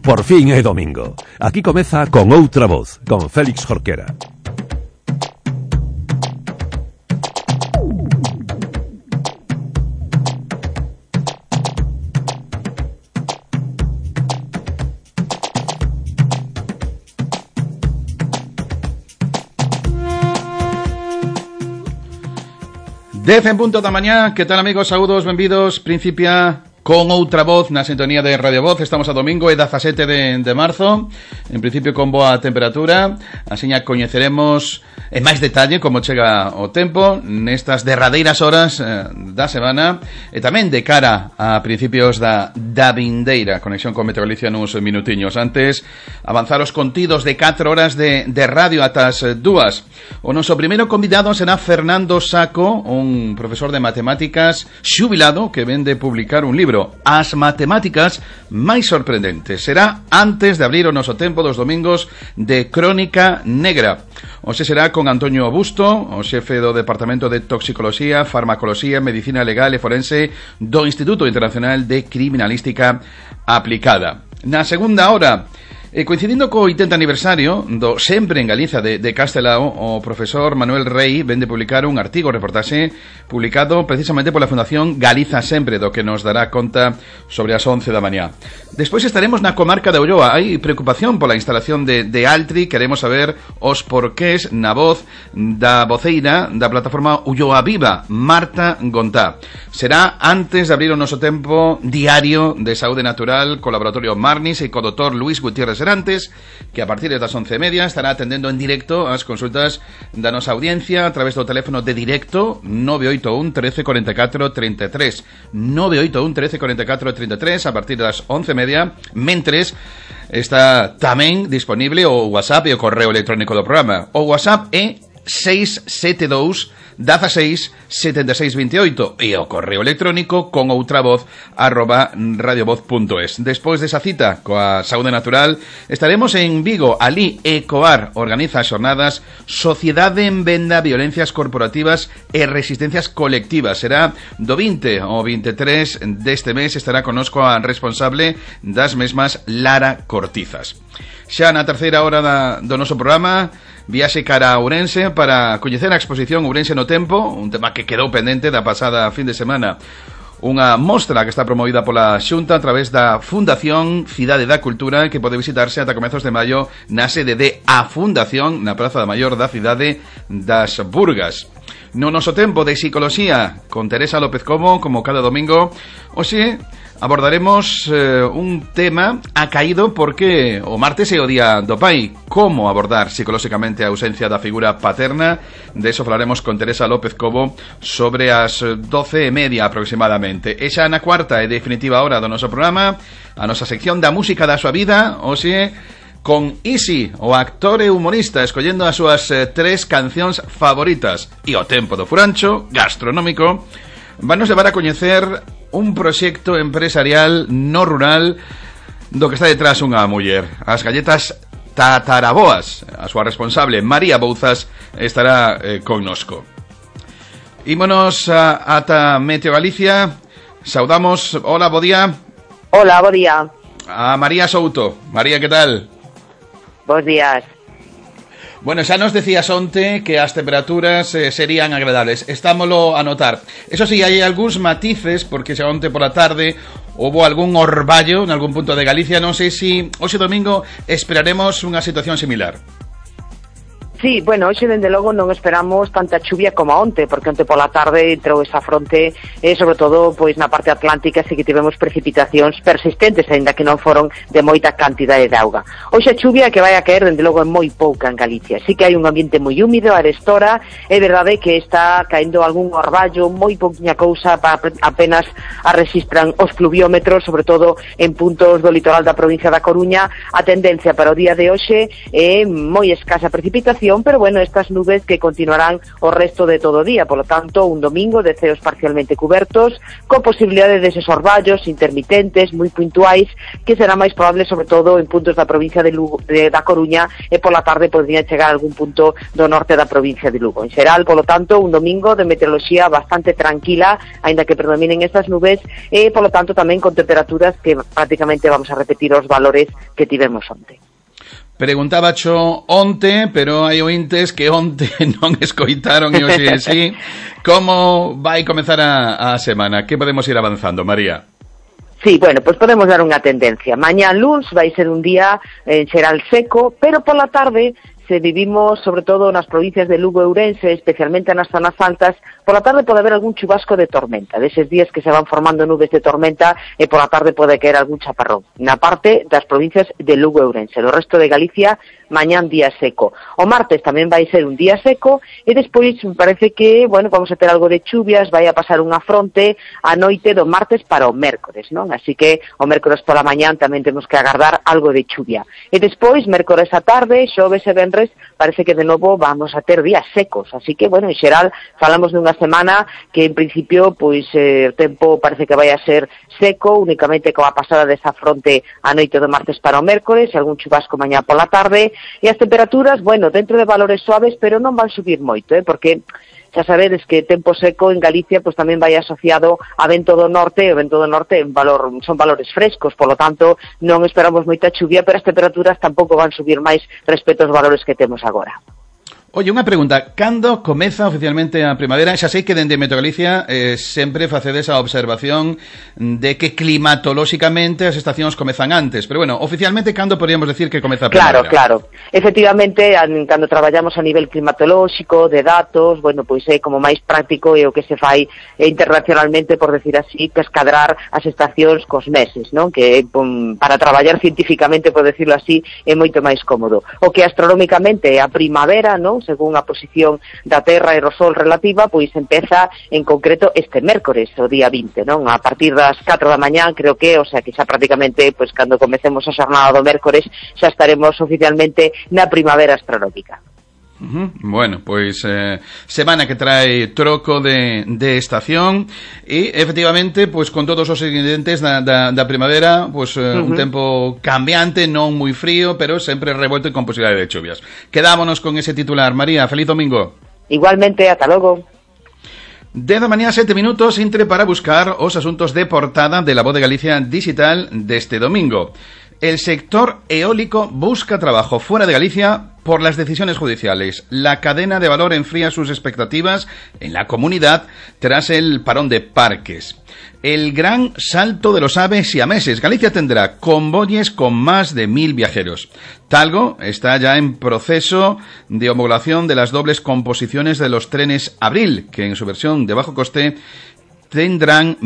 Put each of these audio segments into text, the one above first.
Por fin é domingo. Aquí comeza Con Outra Voz, con Félix Jorquera. Dez en punto da mañá, que tal amigos, saúdos, benvidos, Principia Con Outra Voz na sintonía de Radio Voz. Estamos a domingo, é 17 de marzo, en principio con boa temperatura, asiña coñeceremos en máis detalle como chega o tempo nestas derradeiras horas da semana e tamén de cara a principios da vindeira conexión con Meteo Galicia nuns minutiños. Antes, avanzar os contidos de 4 horas de radio ata as 2. O noso primeiro convidado será Fernando Saco, un profesor de matemáticas xubilado que vende publicar un libro, As matemáticas máis sorprendentes. Será antes de abrir o noso tempo dos domingos de Crónica Negra. Hoxe será con Antonio Busto, o xefe do Departamento de Toxicoloxía, Farmacoloxía, Medicina Legal e Forense do Instituto Internacional de Criminalística Aplicada. Na segunda hora, coincidindo co 80 aniversario do Sempre en Galiza de Castelao, o profesor Manuel Rey vende publicar un artigo, reportaxe, publicado precisamente pola Fundación Galiza Sempre, do que nos dará conta sobre as 11 da mañá. Despois estaremos na comarca de Ulloa. Hai preocupación pola instalación de Altri. Queremos saber os porqués na voz da voceira da plataforma Ulloa Viva, Marta Gontá. Será antes de abrir o noso tempo diario de saúde natural co Laboratorio Marnis e co Dr. Luis Gutiérrez Serantes, que a partir das 11:30 estará atendendo en directo as consultas da nosa audiencia a través do teléfono de directo 981 13 44 33 981 13 44 33 a partir das 11:30. Mentres está tamén disponible o WhatsApp e o correo electrónico do programa. O WhatsApp é 672 16 76 28 e o correo electrónico con outravoz @radiovoz.es. Despois desa cita coa saúde natural estaremos en Vigo. Ali Ecoar organiza as xornadas Sociedade en Venda, Violencias Corporativas e Resistencias Colectivas. Será do 20 ao 23 deste mes. Estará connosco a responsable das mesmas, Lara Cortizas. Xa na terceira hora do noso programa, viaxe cara a Ourense para coñecer a exposición Ourense no Tempo, un tema que quedou pendente da pasada fin de semana. Unha mostra que está promovida pola Xunta a través da Fundación Cidade da Cultura, que pode visitarse ata comezos de maio na sede de A Fundación, na Praza da Maior da cidade das Burgas. No noso tempo de psicoloxía con Teresa López Cobo, como cada domingo, hoxe abordaremos un tema acaído porque o martes é o día do pai. Como abordar psicolóxicamente a ausencia da figura paterna? De eso falaremos con Teresa López Cobo sobre as 12:30 aproximadamente. E xa na cuarta e definitiva hora do noso programa, a nosa sección da música da súa vida, hoxe con Isi, o actor e humorista, escollendo as súas 3 cancións favoritas. E o tempo do furancho gastronómico van nos levar a coñecer un proxecto empresarial no rural do que está detrás unha muller. As galletas Tataraboas. A súa responsable, María Bouzas, estará connosco. Ímonos ata Meteo Galicia. Saudamos, hola, bo día. Hola, bo día. A María Souto. María, que tal? Bos días. Bueno, xa nos decías onte que as temperaturas serían agradables. Estámolo a notar. Eso sí, hai algúns matices, porque xa onte por la tarde houbo algún orballo en algún punto de Galicia. Non sei se hoxe domingo esperaremos unha situación similar. Sí, bueno, hoxe dende logo non esperamos tanta chuvia como onte, porque onte pola tarde entrou esa fronte, sobre todo pois na parte atlántica, sí que tivemos precipitacións persistentes, aínda que non foron de moita cantidade de auga. Hoxe a chuvia que vai a caer dende logo é moi pouca en Galicia. Sí que hai un ambiente moi húmido, arestora, é verdade que está caendo algún orballo, moi pouquiña cousa, apenas a registran os pluviómetros, sobre todo en puntos do litoral da provincia da Coruña. A tendencia para o día de hoxe é moi escasa precipitación, precipitación, pero bueno, estas nubes que continuarán o resto de todo o día, por lo tanto, un domingo de ceos parcialmente cubertos, con posibilidades de esos orballos intermitentes, moi puntuais, que será máis probable, sobre todo, en puntos da provincia de Lugo, da Coruña, e por la tarde podría chegar a algún punto do norte da provincia de Lugo. En xeral, por lo tanto, un domingo de meteoroloxía bastante tranquila, aínda que predominen estas nubes, e, por lo tanto, tamén con temperaturas que prácticamente vamos a repetir os valores que tivemos onte. Preguntabacho onte, pero hai ointes que onte non escoitaron e hoxe sí. Como vai comezar a semana? Que podemos ir avanzando, María? Sí, bueno, pues podemos dar unha tendencia. Mañá luns vai ser un día en xeral seco, pero por la tarde, se vivimos sobre todo nas provincias de Lugo e Ourense, especialmente nas zonas altas, por la tarde pode haber algún chubasco de tormenta, deses días que se van formando nubes de tormenta e por la tarde pode caer algún chaparrón. Na parte das provincias de Lugo e Ourense, do resto de Galicia, mañán día seco. O martes tamén vai ser un día seco e despois me parece que, bueno, vamos a ter algo de chuvias, vai a pasar unha fronte a noite do martes para o mércores, non? Así que o mércores pola mañán tamén temos que agardar algo de chuvia. E despois, mércores a tarde, xoves e venres, parece que de novo vamos a ter días secos, así que, bueno, en xeral, falamos dunha semana que, en principio, pois, o tempo parece que vai a ser seco, únicamente coa pasada desa fronte a noite do martes para o mércores, e algún chubasco mañá pola tarde, e as temperaturas, bueno, dentro de valores suaves, pero non van subir moito, porque xa sabedes que tempo seco en Galicia pois tamén vai asociado a vento do norte, e o vento do norte son valores frescos, polo tanto non esperamos moita chuvia, pero as temperaturas tampouco van subir máis respecto aos valores que temos agora. Oye, unha pregunta, cando comeza oficialmente a primavera? Xa sei que dende Meteo Galicia sempre facedes a observación de que climatolóxicamente as estacións comezan antes, pero bueno, oficialmente cando podríamos decir que comeza a primavera? Claro. Efectivamente, cando traballamos a nivel climatolóxico, de datos, bueno, pois é como máis práctico e o que se fai internacionalmente, por decir así, que escadrar as estacións cos meses, non? Que para traballar científicamente, por decirlo así, é moito máis cómodo. O que astronómicamente é a primavera, non? Según a posición da Terra e do Sol relativa, pois empeza en concreto este mércores, o día 20, non? A partir das 4 da mañán, creo que, o sea, que xa prácticamente, pois cando comecemos a xornada do mércores, xa estaremos oficialmente na primavera astronómica. Bueno, pois semana que trae troco de estación e efectivamente, pois con todos os ingredientes da primavera, pois un tempo cambiante, non moi frío, pero sempre revuelto e con posibilidade de chuvias. Quedámonos con ese titular. María, feliz domingo. Igualmente, ata logo. 10 da mañá, 7 minutos, entre para buscar os asuntos de portada de La Voz de Galicia digital deste domingo. El sector eólico busca trabajo fuera de Galicia por las decisiones judiciales. La cadena de valor enfría sus expectativas en la comunidad tras el parón de parques. El gran salto de los aves siameses. Galicia tendrá convoyes con más de 1.000 viajeros. Talgo está ya en proceso de homologación de las dobles composiciones de los trenes Abril, que en su versión de bajo coste tendrán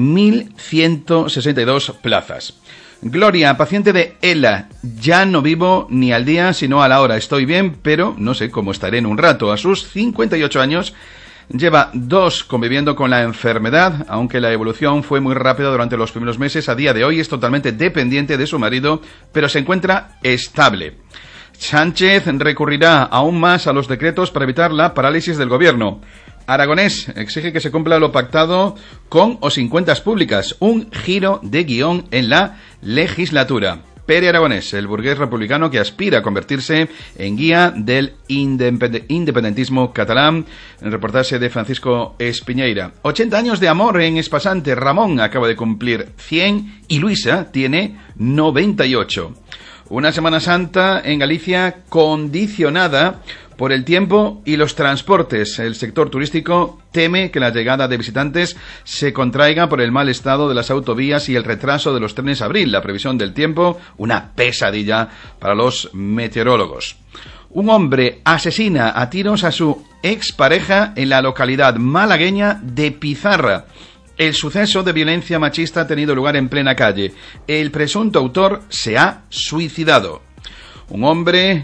1.162 plazas. Gloria, paciente de ELA. Ya no vivo ni al día, sino a la hora. Estoy bien, pero no sé cómo estaré en un rato. A sus 58 años, lleva 2 conviviendo con la enfermedad, aunque la evolución fue muy rápida durante los primeros meses. A día de hoy es totalmente dependiente de su marido, pero se encuentra estable. Sánchez recurrirá aún más a los decretos para evitar la parálisis del gobierno. Aragonés exige que se cumpla lo pactado con o sin cuentas públicas. Un giro de guión en la legislatura. Pere Aragonés, el burgués republicano que aspira a convertirse en guía del independentismo catalán. En reportaje de Francisco Espiñeira. 80 años de amor en Espasante. Ramón acaba de cumplir 100 y Luisa tiene 98. Una Semana Santa en Galicia condicionada por el tiempo y los transportes. El sector turístico teme que la llegada de visitantes se contraiga por el mal estado de las autovías y el retraso de los trenes Abril. La previsión del tiempo, una pesadilla para los meteorólogos. Un hombre asesina a tiros a su expareja en la localidad malagueña de Pizarra. El suceso de violencia machista ha tenido lugar en plena calle. El presunto autor se ha suicidado. Un hombre...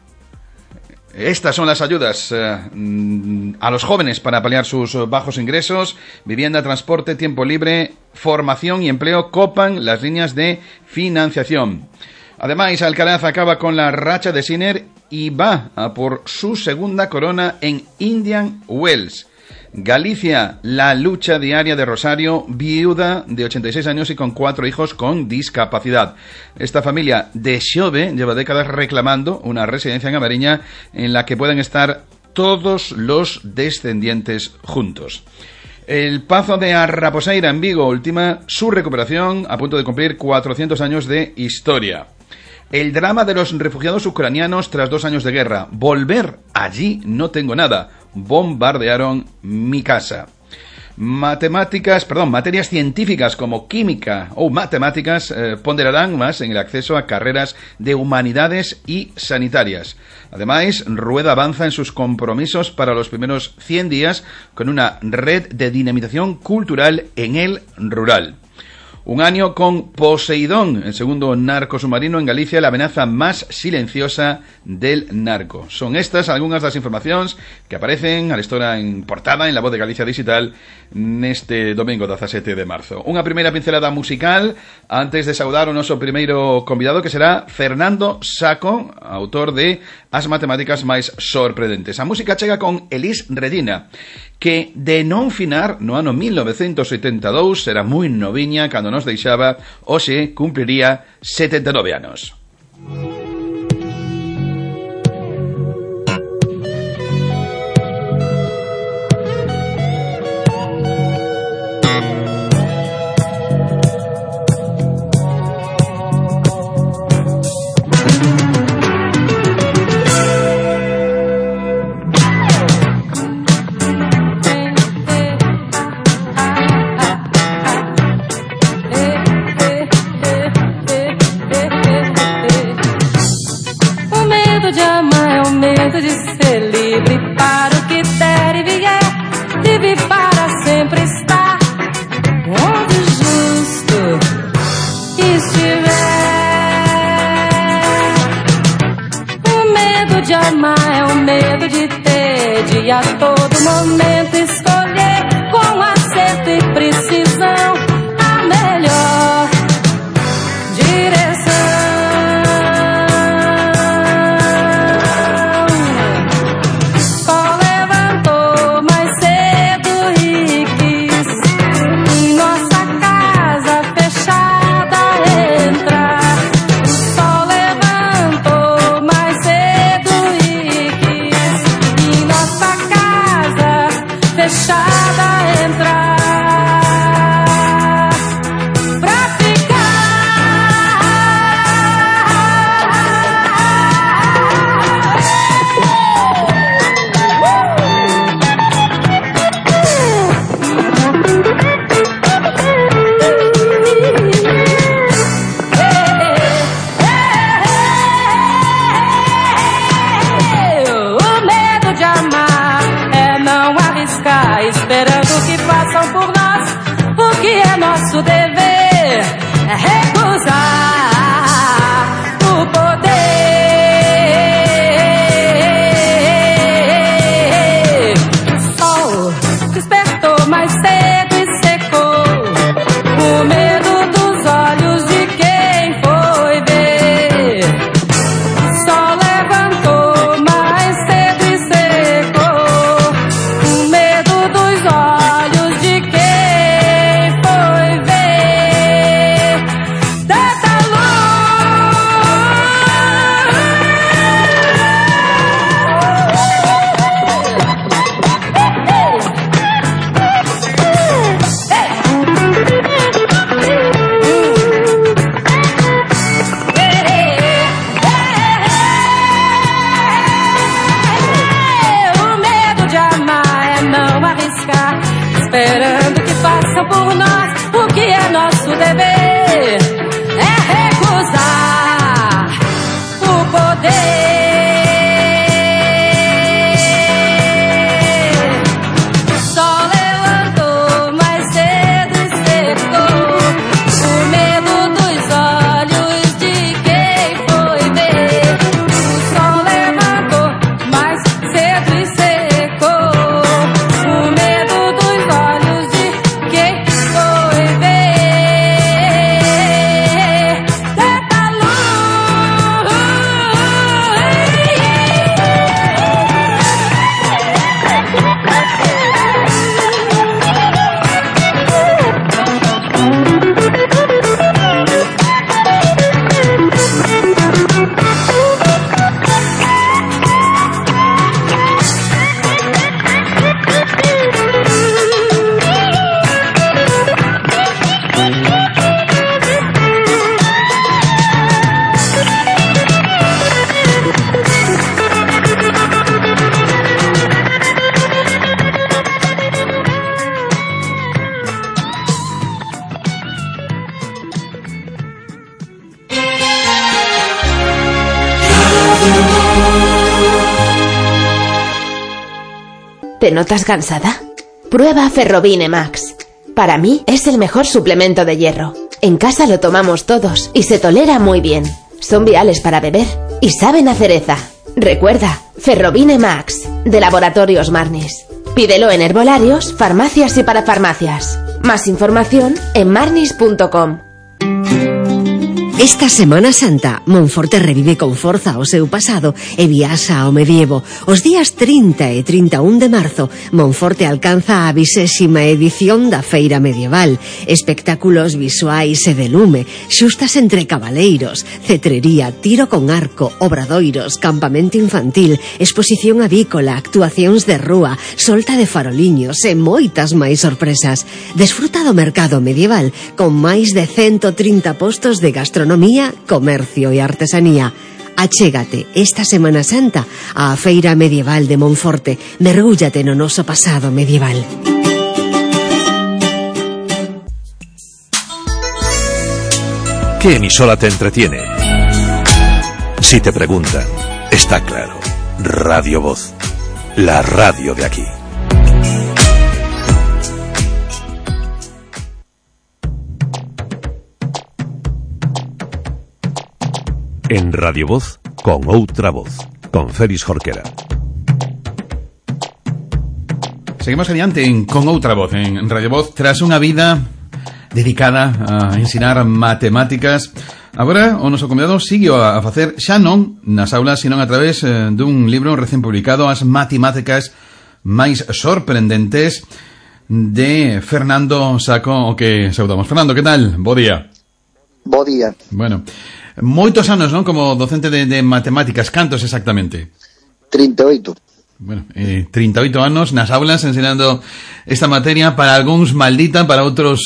Estas son las ayudas a los jóvenes para paliar sus bajos ingresos. Vivienda, transporte, tiempo libre, formación y empleo copan las líneas de financiación. Además, Alcaraz acaba con la racha de Sinner y va a por su segunda corona en Indian Wells. Galicia, la lucha diaria de Rosario, viuda de 86 años y con 4 hijos con discapacidad. Esta familia de Xove lleva décadas reclamando una residencia en A Mariña en la que puedan estar todos los descendientes juntos. El Pazo de Arraposeira en Vigo ultima su recuperación a punto de cumplir 400 años de historia. El drama de los refugiados ucranianos tras 2 años de guerra. Volver allí no tengo nada. Bombardearon mi casa. Materias científicas como química o matemáticas ponderarán más en el acceso a carreras de humanidades y sanitarias. Además, Rueda avanza en sus compromisos para los primeros 100 días con una red de dinamización cultural en el rural. Un año con Poseidón, el segundo narco submarino en Galicia, la amenaza más silenciosa del narco. Son estas algunas das informacións que aparecen a l'estora en portada en La Voz de Galicia Digital neste domingo 17 de marzo. Unha primeira pincelada musical antes de saudar o noso primeiro convidado, que será Fernando Saco, autor de As matemáticas máis sorprendentes. A música chega con Elis Regina, que de non finar no ano 1972 era moi noviña cando nos deixaba, hoxe cumpliría 79 anos. Dos olhos de quem foi ver. ¿Te notas cansada? Prueba Ferrobine Max. Para mí es el mejor suplemento de hierro. En casa lo tomamos todos y se tolera muy bien. Son viales para beber y saben a cereza. Recuerda, Ferrobine Max, de Laboratorios Marnis. Pídelo en herbolarios, farmacias y parafarmacias. Más información en marnis.com. Esta Semana Santa, Monforte revive con forza o seu pasado e viaxa ao medievo. Os días 30 e 31 de marzo, Monforte alcanza a 20ª edición da Feira Medieval. Espectáculos visuais e de lume, xustas entre cabaleiros, cetrería, tiro con arco, obradoiros, campamento infantil, exposición avícola, actuacións de rúa, solta de faroliños e moitas máis sorpresas. Desfruta do mercado medieval con máis de 130 postos de gastronomía, comercio e artesanía. Achégate esta Semana Santa á Feira Medieval de Monforte. Mergúllate no noso pasado medieval. ¿Qué emisora te entretiene? Si te preguntan, está claro. Radio Voz, la radio de aquí. En Radio Voz, con outra voz, con Félix Jorquera. Seguimos adiante con outra voz en Radio Voz. Tras unha vida dedicada a ensinar matemáticas, agora o noso convidado sigue a facer xa non nas aulas, sino a través dun libro recén publicado, As matemáticas máis sorprendentes, de Fernando Saco, o que saudamos. Fernando, que tal? Bo día. Bo día. Bueno, moitos anos, non? Como docente de matemáticas. Cantos exactamente? 38. Bueno, 38 anos nas aulas ensinando esta materia, para algúns maldita, para outros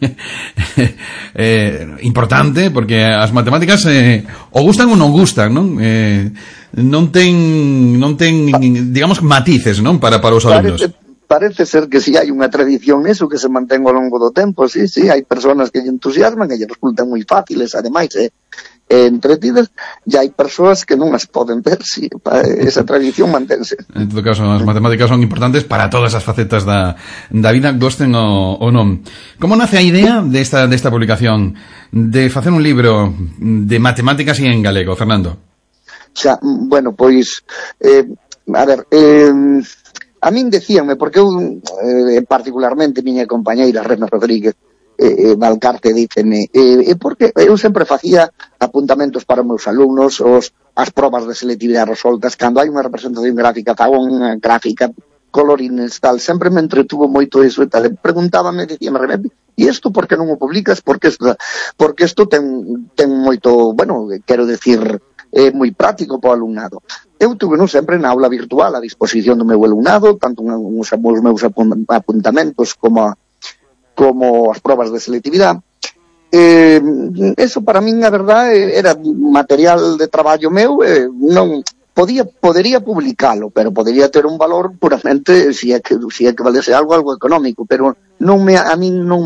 importante, porque as matemáticas o gustan ou non gustan, non? Non ten, digamos, matices, non? Para os alumnos. Parece ser que si hai unha tradición neso que se mantén ao longo do tempo, sí, hai persoas que lle entusiasman e lle resultan moi fáciles, ademais, entretidas, e hai persoas que non as poden ver, si esa tradición mantense. En todo caso, as matemáticas son importantes para todas as facetas da vida, gosten ou non. Como nace a idea desta publicación, de facer un libro de matemáticas e en galego, Fernando? Xa, bueno, pois, a ver, a min decíanme, porque eu particularmente miña compañeira Rena Rodríguez Valcarte dícenme, porque eu sempre facía apuntamentos para os meus alumnos, as probas de selectividade resoltas, cando hai unha representación gráfica, fago unha gráfica, colorines, tal, sempre me entretuvo moito iso e tal, preguntábame, dicíame, René, e isto por que non o publicas? Porque isto ten moito, bueno, quero decir, é moi práctico para o alumnado. Eu tuve sempre na aula virtual a disposición do meu alumnado, tanto os meus apuntamentos como as probas de selectividade. Eso para min, a verdade, era material de traballo meu, non podería publicalo, pero podería ter un valor puramente, si é que valese algo económico, pero a min non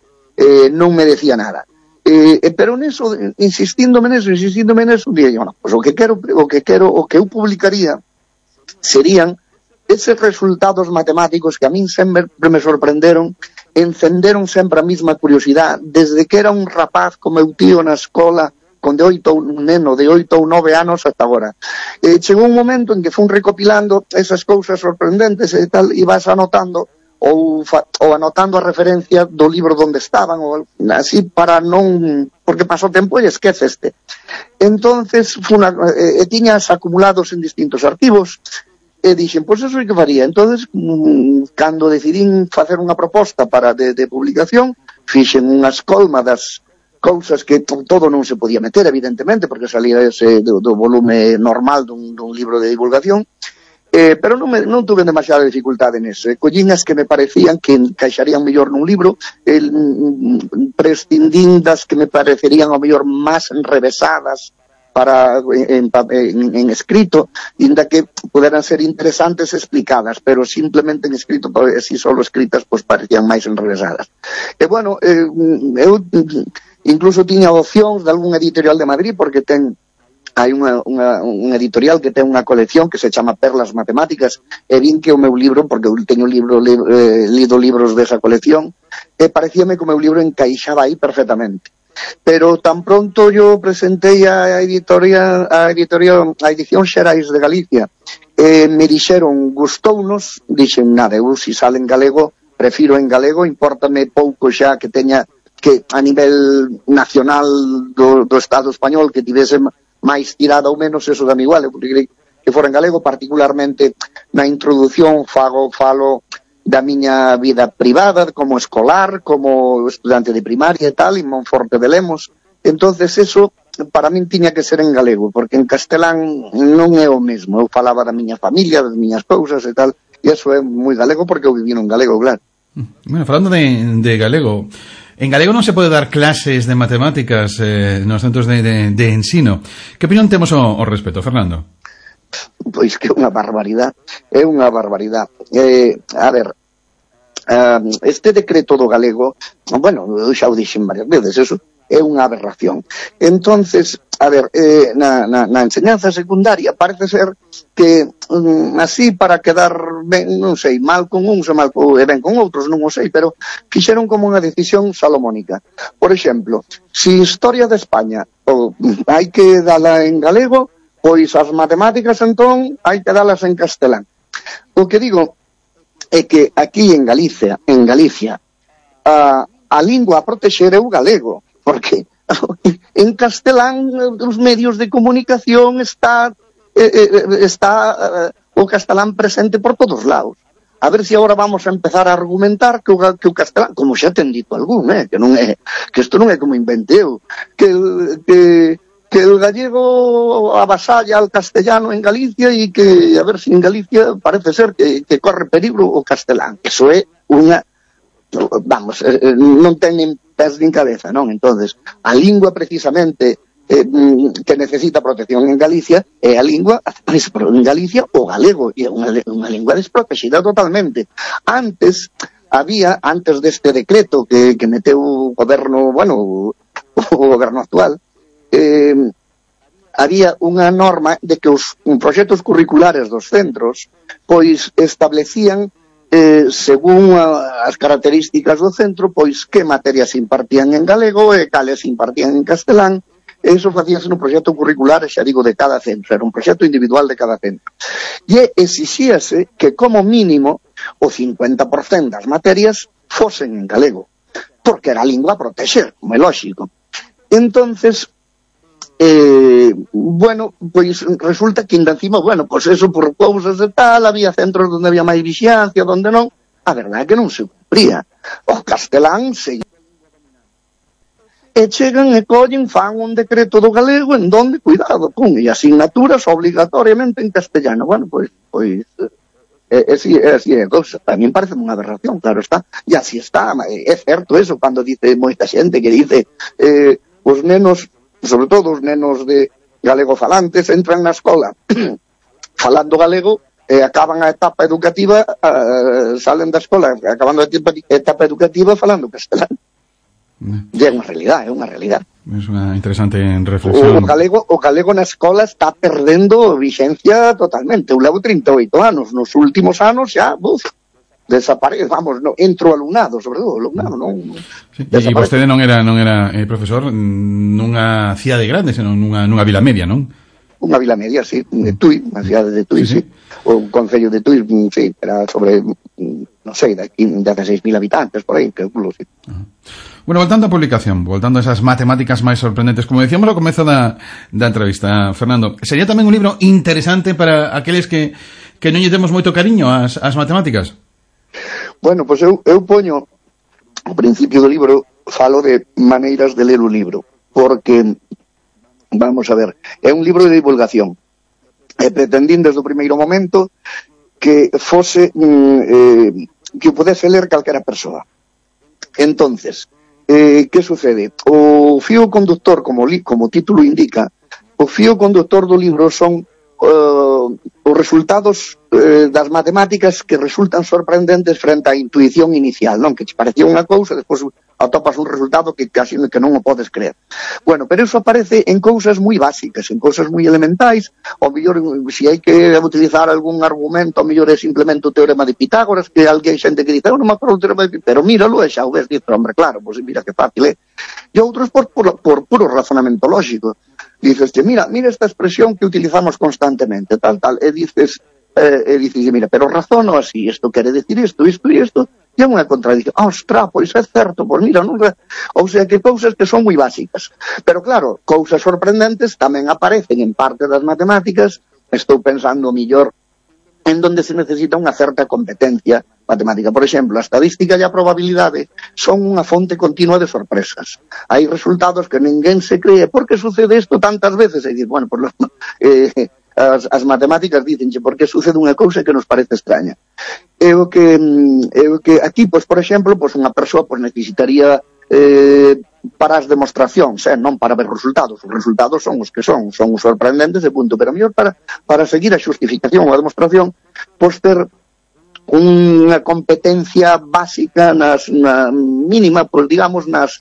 me decía nada. Pero neso, insistíndome neso, día, bueno, pues o que eu publicaría serían eses resultados matemáticos que a min sempre me sorprenderon, encenderon sempre a mesma curiosidade, desde que era un rapaz como meu tío na escola, un neno de 8 ou 9 anos hasta agora. Chegou un momento en que fun recopilando esas cousas sorprendentes e tal, e vas anotando ou anotando a referencia do libro donde estaban, ou así, para non, porque pasou tempo e esqueceste. Entonces tiñas acumulados en distintos arquivos e dixen, pois eso é que faría. Entonces, cando decidín facer unha proposta de publicación, fixen unha escolma das cousas que todo non se podía meter, evidentemente, porque salía ese do volume normal dun libro de divulgación, pero non tuve demasiada dificultade neso. Collín as que me parecían que encaixarían mellor nun libro, prescindín das que me parecerían ao mellor máis revesadas en escrito, inda que poderan ser interesantes explicadas, pero simplemente en escrito, así solo escritas, pues parecían máis enrevesadas. E bueno, eu incluso tiña opcións de algún editorial de Madrid, porque ten hai unha editorial que ten unha colección que se chama Perlas Matemáticas, e vin que o meu libro, porque eu teño lido libros desa colección, e parecíame que o meu libro encaixaba aí perfectamente. Pero tan pronto yo presentei a Edición Xerais de Galicia, me dixeron, gustounos, dixen, nada, eu se sale en galego, prefiro en galego, importame pouco xa que teña, que a nivel nacional do Estado español que tivese máis tirada ou menos, eso dame igual, porque que fora en galego, particularmente na introdución falo da miña vida privada, como escolar, como estudante de primaria e tal, en Monforte de Lemos. Entonces eso, para min tiña que ser en galego, porque en castelán non é o mesmo. Eu falaba da miña familia, das miñas cousas e tal, e eso é moi galego porque eu viví en galego, claro. Bueno, falando de galego, en galego non se pode dar clases de matemáticas nos centros de ensino. Que opinión temos ao respecto, Fernando? Pois que é unha barbaridade. A ver, este decreto do galego, bueno, eu xa o dixen varias veces, eso é unha aberración. Entonces, a ver, na enseñanza secundaria parece ser que así para quedar ben, non sei, mal con uns e ben con outros, non o sei, pero fixeron como unha decisión salomónica. Por exemplo, se Historia de España hai que dala en galego, pois as matemáticas entón hai que dalas en castelán. O que digo é que aquí en Galicia, a lingua a protexer é o galego, porque en castelán os medios de comunicación está o castelán presente por todos lados. A ver se agora vamos a empezar a argumentar que o castelán, como xa ten dito algún, que isto non é como inventeu, que el gallego avasalla al castellano en Galicia e que, a ver, si en Galicia parece ser que corre peligro o castelán. Eso é unha, vamos, non ten nin pés nin cabeza, non? Entonces, a lingua precisamente que necesita protección en Galicia é a lingua, en Galicia, o galego, e é unha lingua desprotexida totalmente. Antes deste decreto que meteu o goberno, bueno, o goberno actual, había unha norma de que os proxectos curriculares dos centros pois establecían según as características do centro pois que materias se impartían en galego e cales se impartían en castelán. Eso facíase no proxecto curricular, xa digo, de cada centro, era un proxecto individual de cada centro, e exixíase que como mínimo o 50% das materias fosen en galego, porque era a lingua a protexer, como é lógico. Entonces, bueno, pois resulta que ainda encima, bueno, pois eso por cousas de tal, había centros onde había máis vixiancia, onde non, a verdade é que non se cumpría. O castelán se chegan e collen, fan un decreto do galego en donde, cuidado, e asignaturas obligatoriamente en castellano. Bueno, pois así é a cousa. A mí parece unha aberración, claro está, e así está, é certo eso, cando dice moita xente que dice os nenos, sobre todo os nenos de galego falantes, entran na escola falando galego e acaban a etapa educativa, salen da escola acabando a etapa educativa falando castelán. E é unha realidade, É unha interesante reflexión. O galego na escola está perdendo vixencia totalmente. Eu levo 38 anos, nos últimos anos xa, desaparece, vamos, entro alumnado, sobre todo alumnado, non. Sí. E vostede non era profesor nunha cidade grande, senón nunha vila media, non? Unha vila media, sí, de Tui, unha cidade de Tui, sí. O concello de Tui, sí, era sobre, non sei, de 16.000 habitantes, por aí, calculo, sí. Bueno, voltando á publicación, voltando a esas matemáticas máis sorprendentes, como decíamos ao comezo da entrevista, Fernando, sería tamén un libro interesante para aqueles que non lle temos moito cariño ás matemáticas? Bueno, pois eu poño ao principio do libro, falo de maneiras de ler o libro, porque, vamos a ver, é un libro de divulgación, e pretendín desde o primeiro momento que fose que o pudese ler calquera persoa. Entonces, que sucede? O fío conductor, como título indica, o fío conductor do libro son os resultados das matemáticas que resultan sorprendentes frente á intuición inicial, non? Que te parecía unha cousa, despois atopas un resultado que casi que non o podes creer. Bueno, pero eso aparece en cousas moi básicas, en cousas moi elementais, ou mellor, se hai que utilizar algún argumento, ou mellor é simplemente o teorema de Pitágoras, que alguén xente que dice, non me acordo o teorema de Pitágoras, pero míralo e xa o ves, dice, hombre, claro, pois mira que fácil é. E outros por puro razonamento lógico. Dices, mira esta expresión que utilizamos constantemente, tal, e dices, mira, pero razono así, isto quere decir isto, e é unha contradicción. Ostras, pois é certo, pois mira, non... ou sea, que cousas que son moi básicas. Pero claro, cousas sorprendentes tamén aparecen en parte das matemáticas, estou pensando millor en donde se necesita unha certa competencia matemática. Por exemplo, a estadística e a probabilidade son unha fonte continua de sorpresas. Hai resultados que ninguén se cree. Por que sucede isto tantas veces? E dices, bueno, pues, as matemáticas dicenche por que sucede unha cousa que nos parece extraña. É o que aquí, pues, por exemplo, pues, unha persoa pues, necesitaría para as demostracións, non para ver resultados. Os resultados son os que son os sorprendentes de punto, pero mellor para seguir a xustificación ou a demostración, pois ter unha competencia básica na mínima, pois digamos, nas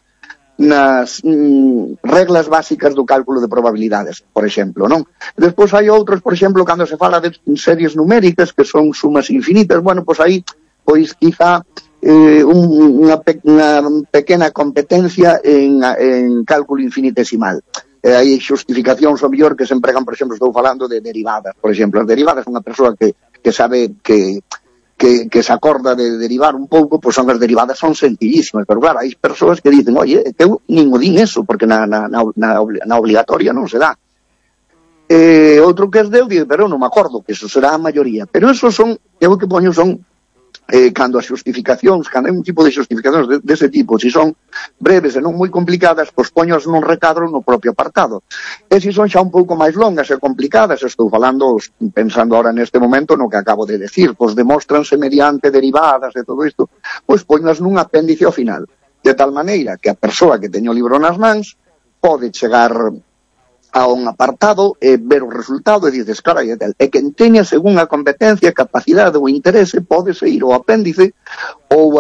reglas básicas do cálculo de probabilidades, por exemplo, non? Despois hai outros, por exemplo, cando se fala de series numéricas, que son sumas infinitas, bueno, pois aí, pois quizá unha pequena competencia en cálculo infinitesimal. Hai xustificacións ao mellor que se empregan, por exemplo, estou falando de derivadas, por exemplo, as derivadas, unha persoa que sabe que se acorda de derivar un pouco, pois son as derivadas son sencillísimas, pero claro, hai persoas que dicen, oye, eu nin o din eso, porque na obligatoria non se dá. Outro que es deu, dice, pero non me acordo, que eso será a maioría. Pero eso son, eu que poño son cando as xustificacións, cando hai un tipo de xustificacións dese tipo, se son breves e non moi complicadas, pois poños nun recadro no propio apartado. E se son xa un pouco máis longas e complicadas, estou falando, pensando ahora neste momento no que acabo de decir, pois demóstranse mediante derivadas e todo isto, pois poñas nun apéndice ao final, de tal maneira que a persoa que teño o libro nas mans pode chegar a un apartado e ver o resultado e dices, carai, e quen teña según a competencia, capacidade ou interese pode ir ao apéndice ou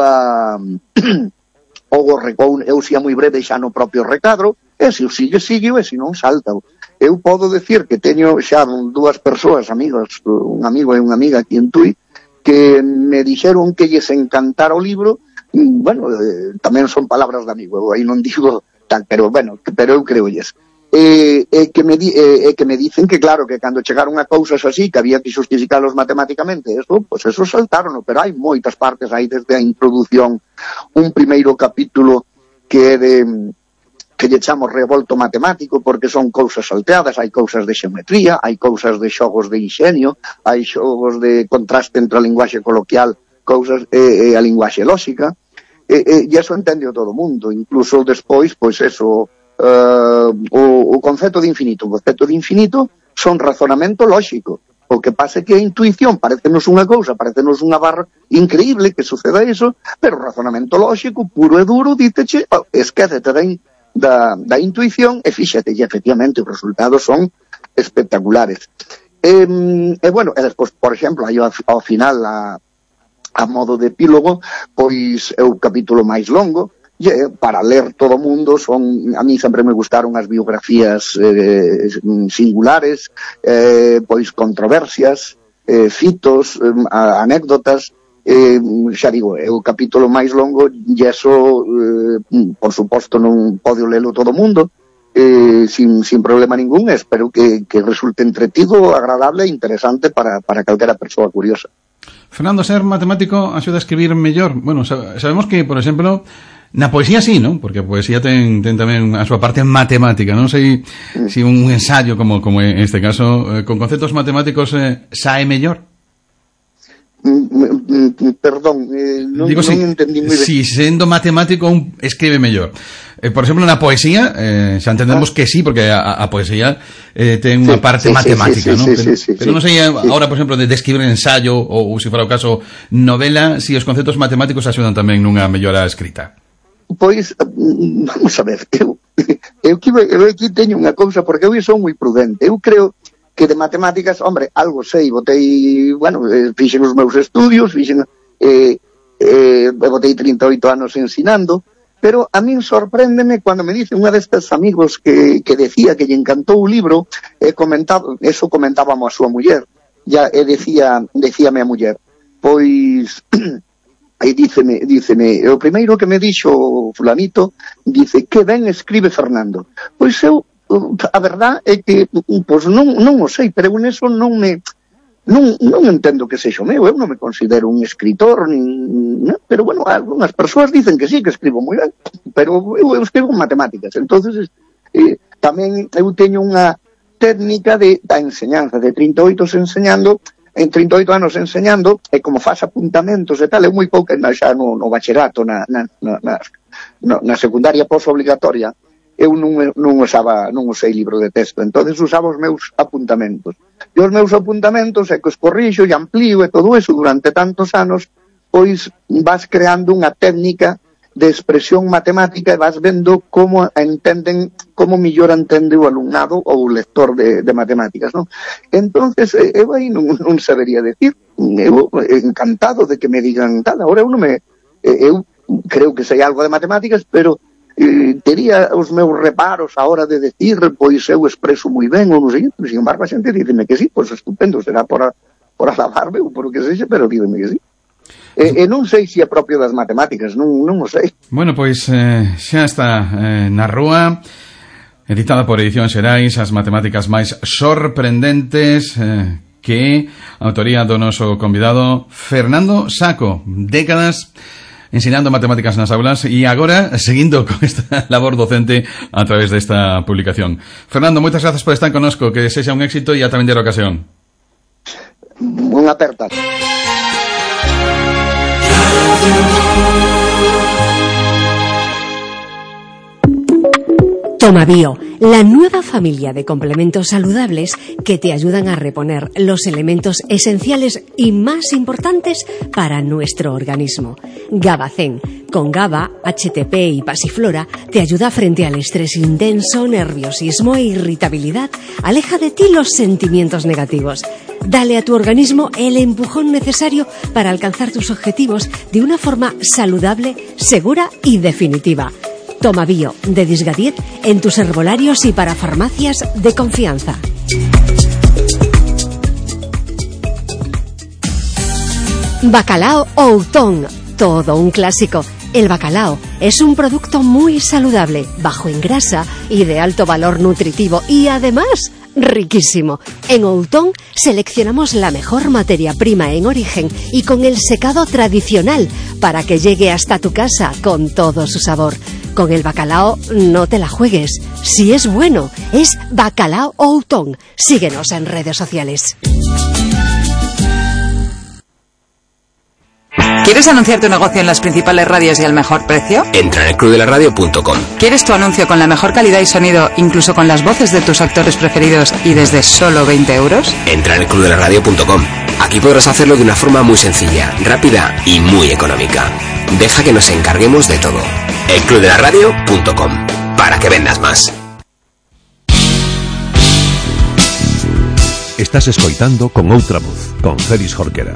eu se é moi breve xa no propio recadro, e se o sigue, e se non, salta. Eu podo decir que teño xa dúas persoas, amigos, un amigo e unha amiga aquí en Tui, que me dixeron que lles encantara o libro, bueno, tamén son palabras de amigo, aí non digo tal, pero bueno, pero eu creolles. Que me dicen que claro, que cando chegaron a cousas así que había que xustificalos matemáticamente, pues eso saltaron, pero hai moitas partes aí desde a introdución, un primeiro capítulo que é que lle chamo revolto matemático, porque son cousas salteadas, hai cousas de xeometría, hai cousas de xogos de inxenio, hai xogos de contraste entre a linguaxe coloquial, cousas e a linguaxe lóxica, e eso entende todo o mundo, incluso despois, pois eso, o concepto de infinito. O concepto de infinito son razonamento lóxico. O que pasa é que a intuición parecenos unha cousa, parecenos unha barra increíble que suceda iso, pero o razonamento lóxico, puro e duro, díteche, esquécete da intuición e fíxate, e efectivamente os resultados son espectaculares. E bueno, e despois, por exemplo, aí ao final, a modo de epílogo, pois é o capítulo máis longo, para ler todo o mundo, a mí sempre me gustaron as biografías singulares, pois controversias, fitos, anécdotas, xa digo, é o capítulo máis longo e eso, por suposto, non pode lelo todo o mundo, sin problema ningún. Espero que resulte entretido, agradable e interesante para calquera persoa curiosa. Fernando, ser matemático axuda a escribir mellor. Bueno, sabemos que, por exemplo, na poesía sí, non? Porque a poesía ten tamén a súa parte matemática, non sei se un ensayo como en este caso con conceptos matemáticos sae mellor. Perdón, non entendí moi ben. Si sendo matemático escribe mellor. Por exemplo, na poesía xa entendemos que sí, porque a poesía ten unha parte matemática, non? Pero non sei agora, por exemplo, de escribir ensayo ou se fora o caso novela, si os conceptos matemáticos axudan tamén nunha mellora escrita. Pois, vamos a ver, eu aquí teño unha cousa, porque eu son moi prudente. Eu creo que de matemáticas, hombre, algo sei, botei, bueno, fixen os meus estudios, botei 38 anos ensinando, pero a min sorpréndeme cando me dice unha destes amigos que decía que lle encantou o libro, comentábamos a súa muller, decíame a muller, pois, aí díceme, o primeiro que me dixo fulanito, dice, que ben escribe Fernando. Pois eu, a verdad é que, pois non o sei, pero eu neso non entendo que sexo meu, eu non me considero un escritor, pero bueno, algunhas persoas dicen que sí, que escribo moi ben, pero eu escribo en matemáticas, entonces tamén eu teño unha técnica da enseñanza, de 38 anos enseñando, e como faz apuntamentos e tal, é moi pouca xa no bacherato, na secundaria posobligatoria, eu non usei libro de texto, entonces usaba os meus apuntamentos. E os meus apuntamentos é que os corrixo e amplío e todo eso durante tantos anos, pois vas creando unha técnica de expresión matemática e vas vendo como mellor entende o alumnado ou o lector de matemáticas, non? Entonces, eu aí non sabería decir, eu encantado de que me digan tal, agora eu creo que sei algo de matemáticas, pero tería os meus reparos a hora de decir, pois eu expreso moi ben ou non sei, sin embargo a xente dígame que sí, pois estupendo, será por alabarme ou por o que sexa, pero dígame que sí. E non sei se é propio das matemáticas, non o sei. Bueno, pois xa está na rúa, editada por Edicións Xerais, as matemáticas máis sorprendentes, que a autoría do noso convidado Fernando Saco, décadas ensinando matemáticas nas aulas e agora seguindo con esta labor docente a través desta publicación. Fernando, moitas grazas por estar connosco, que sexa un éxito e ata vender a ocasión. Unha aperta. Tomabio, la nueva familia de complementos saludables que te ayudan a reponer los elementos esenciales y más importantes para nuestro organismo. Gabacén, con GABA, HTP y pasiflora, te ayuda frente al estrés intenso, nerviosismo e irritabilidad. Aleja de ti los sentimientos negativos. Dale a tu organismo el empujón necesario para alcanzar tus objetivos de una forma saludable, segura y definitiva. Tomabio, de Disgadiet, en tus herbolarios y para farmacias de confianza. Bacalao Outón, todo un clásico. El bacalao es un producto muy saludable, bajo en grasa y de alto valor nutritivo y además riquísimo. En Outón seleccionamos la mejor materia prima en origen y con el secado tradicional para que llegue hasta tu casa con todo su sabor. Con el bacalao no te la juegues. Si es bueno, es Bacalao Outón. Síguenos en redes sociales. ¿Quieres anunciar tu negocio en las principales radios y al mejor precio? Entra en elclubdelaradio.com. ¿Quieres tu anuncio con la mejor calidad y sonido, incluso con las voces de tus actores preferidos y desde solo 20 euros? Entra en elclubdelaradio.com. Aquí podrás hacerlo de una forma muy sencilla, rápida y muy económica. Deja que nos encarguemos de todo. elclubdelaradio.com. Para que vendas más. Estás escoitando Con Outra Voz, con Félix Jorquera.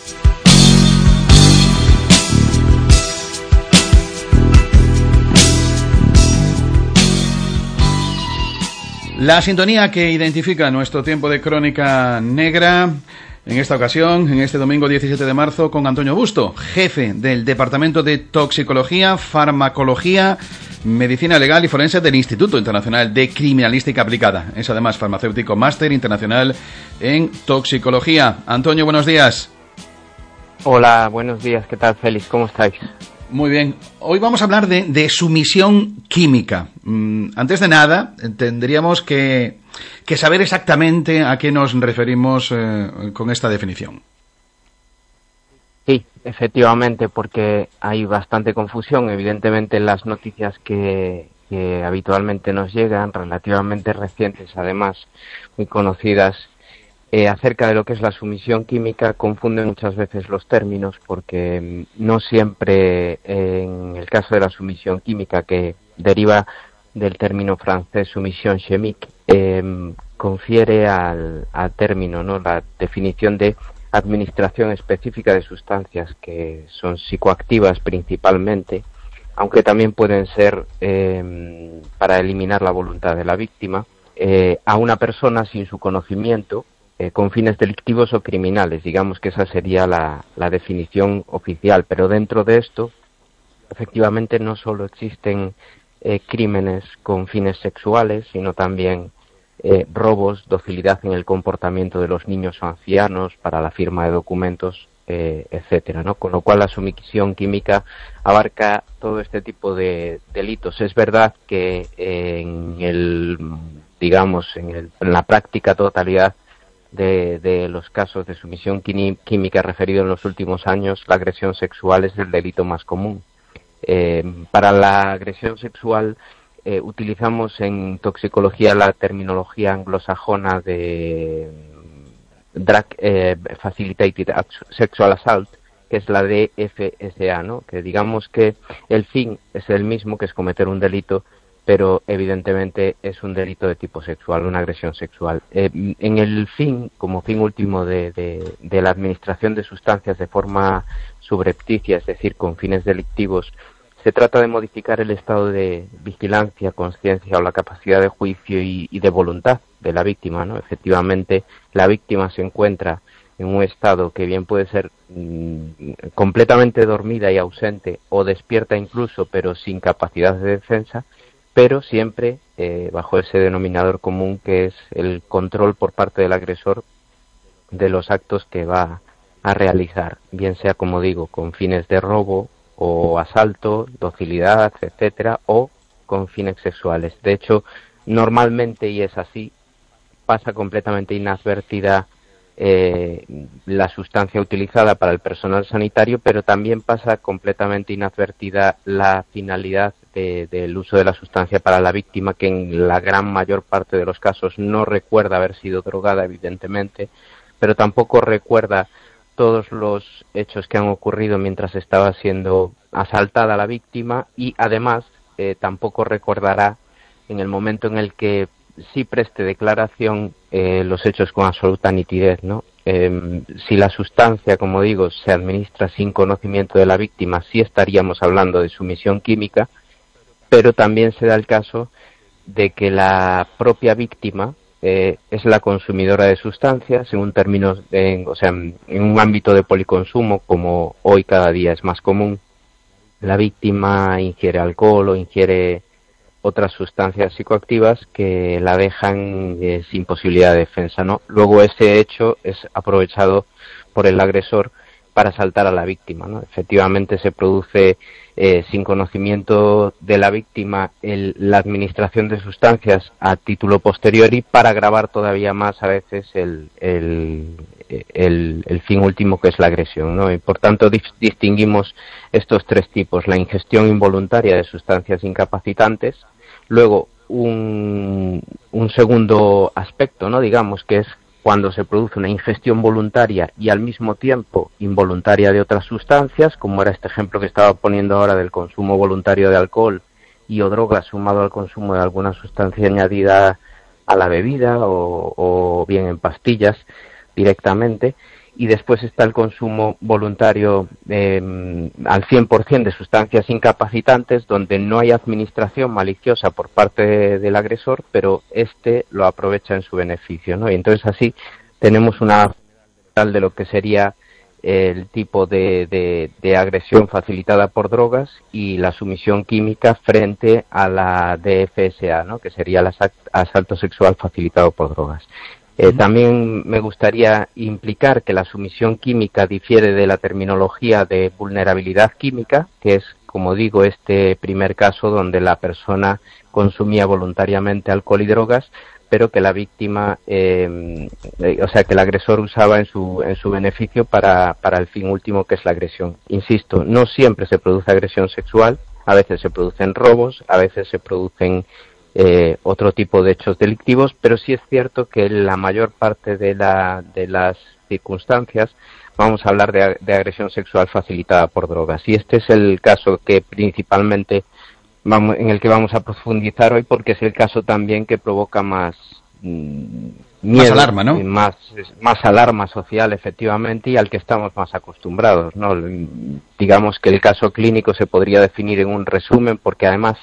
La sintonía que identifica nuestro tiempo de crónica negra, en esta ocasión, en este domingo 17 de marzo, con Antonio Busto, jefe del Departamento de Toxicología, Farmacología, Medicina Legal y Forense del Instituto Internacional de Criminalística Aplicada. Es además farmacéutico máster internacional en toxicología. Antonio, buenos días. Hola, buenos días. ¿Qué tal, Félix? ¿Cómo estáis? Muy bien. Hoy vamos a hablar de sumisión química. Antes de nada, tendríamos que saber exactamente a qué nos referimos con esta definición. Sí, efectivamente, porque hay bastante confusión, evidentemente, en las noticias que habitualmente nos llegan, relativamente recientes, además, muy conocidas, acerca de lo que es la sumisión química. Confunden muchas veces los términos porque no siempre, en el caso de la sumisión química, que deriva del término francés sumisión chimique, confiere al término, ¿no?, la definición de administración específica de sustancias que son psicoactivas principalmente, aunque también pueden ser para eliminar la voluntad de la víctima, a una persona sin su conocimiento, con fines delictivos o criminales. Digamos que esa sería la definición oficial, pero dentro de esto, efectivamente, no solo existen crímenes con fines sexuales, sino también robos, docilidad en el comportamiento de los niños o ancianos para la firma de documentos, etcétera, ¿no? Con lo cual la sumisión química abarca todo este tipo de delitos. Es verdad que en la práctica totalidad de los casos de sumisión química referidos en los últimos años, la agresión sexual es el delito más común. Para la agresión sexual utilizamos en toxicología la terminología anglosajona de Drug Facilitated Sexual Assault, que es la DFSA, ¿no? Que digamos que el fin es el mismo, que es cometer un delito, pero evidentemente es un delito de tipo sexual, una agresión sexual. En el fin, como fin último de la administración de sustancias de forma subrepticia, es decir, con fines delictivos, se trata de modificar el estado de vigilancia, conciencia o la capacidad de juicio y de voluntad de la víctima, ¿no? Efectivamente, la víctima se encuentra en un estado que bien puede ser completamente dormida y ausente, o despierta incluso, pero sin capacidad de defensa, pero siempre bajo ese denominador común que es el control por parte del agresor de los actos que va a realizar, bien sea, como digo, con fines de robo o asalto, docilidad, etcétera, o con fines sexuales. De hecho, normalmente, y es así, pasa completamente inadvertida la sustancia utilizada para el personal sanitario, pero también pasa completamente inadvertida la finalidad del uso de la sustancia para la víctima, que en la gran mayor parte de los casos no recuerda haber sido drogada, evidentemente, pero tampoco recuerda todos los hechos que han ocurrido mientras estaba siendo asaltada la víctima, y además tampoco recordará en el momento en el que sí preste declaración los hechos con absoluta nitidez, ¿no? Si la sustancia, como digo, se administra sin conocimiento de la víctima, sí estaríamos hablando de sumisión química, pero también se da el caso de que la propia víctima es la consumidora de sustancias en un ámbito de policonsumo, como hoy cada día es más común. La víctima ingiere alcohol o ingiere otras sustancias psicoactivas que la dejan sin posibilidad de defensa, ¿no? Luego ese hecho es aprovechado por el agresor para asaltar a la víctima, ¿no? Efectivamente se produce sin conocimiento de la víctima la administración de sustancias a título posteriori para agravar todavía más a veces el fin último, que es la agresión, ¿no? Y por tanto distinguimos estos tres tipos: la ingestión involuntaria de sustancias incapacitantes, luego un segundo aspecto, ¿no?, digamos, que es cuando se produce una ingestión voluntaria y al mismo tiempo involuntaria de otras sustancias, como era este ejemplo que estaba poniendo ahora del consumo voluntario de alcohol y o drogas sumado al consumo de alguna sustancia añadida a la bebida o bien en pastillas directamente. Y después está el consumo voluntario al 100% de sustancias incapacitantes, donde no hay administración maliciosa por parte del agresor, pero este lo aprovecha en su beneficio, ¿no? Y entonces así tenemos una tal de lo que sería el tipo de agresión facilitada por drogas y la sumisión química frente a la DFSA, ¿no?, que sería el asalto sexual facilitado por drogas. También me gustaría implicar que la sumisión química difiere de la terminología de vulnerabilidad química, que es, como digo, este primer caso donde la persona consumía voluntariamente alcohol y drogas, pero que la víctima, que el agresor usaba en su beneficio para el fin último, que es la agresión. Insisto, no siempre se produce agresión sexual, a veces se producen robos, a veces se producen otro tipo de hechos delictivos, pero sí es cierto que en la mayor parte de las circunstancias vamos a hablar de agresión sexual facilitada por drogas, y este es el caso que principalmente en el que vamos a profundizar hoy, porque es el caso también que provoca más miedo, más alarma, ¿no? Más alarma social, efectivamente, y al que estamos más acostumbrados, ¿no? Digamos que el caso clínico se podría definir en un resumen, porque además